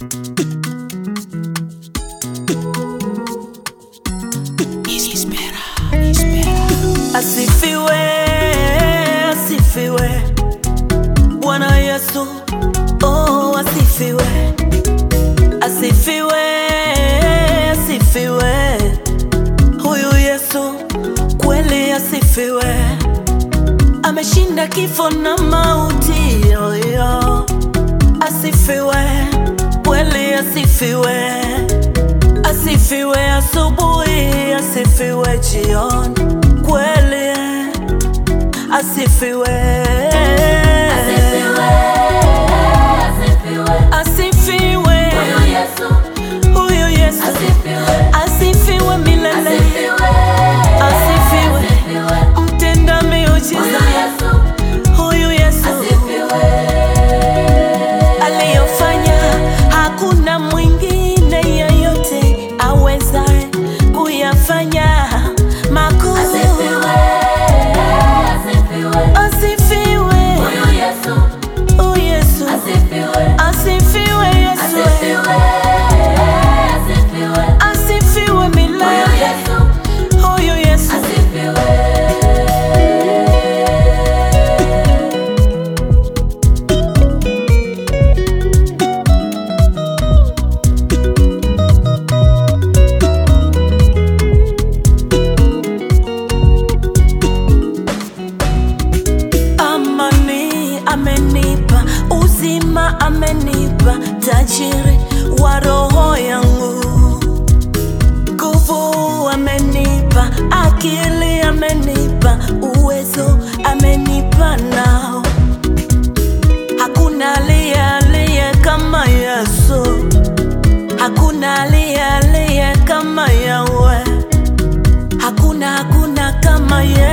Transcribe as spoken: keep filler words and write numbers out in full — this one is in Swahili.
Asifiwe, asifiwe Bwana Yesu, oh asifiwe. Asifiwe, asifiwe huyu Yesu, kweli asifiwe. Ameshinda kifo na mauti, yo yo. Asifiwe, kweli asifiwe. Asifiwe asubuhi, asifiwe jioni, kweli asifiwe. Asifiwe, asifiwe, Asifiwe huyu Yesu, huyu Yesu, asifiwe, asifiwe milele. asifiwe, Asifiwe asifiwe, mtenda miujiza, huyu Yesu, huyu Yesu asifiwe. aliyofanya hakuna mwingine yeyote awezaye kuyafanya makuu. Asifiwe, asifiwe, Asifiwe huyu Yesu, oh Yesu, asifiwe, asifiwe Yesu, asifiwe, asifiwe, asifiwe huyu milele, Yesu, huyu Yesu. asifiwe. Amani amenipa, uzima amenipa, tajiri wa roho yangu. Nguvu amenipa, akili amenipa, uwezo amenipa nao. Hakuna aliye aliye kama Yesu, hakuna aliye aliye kama Yahweh, hakuna hakuna kama Yesu.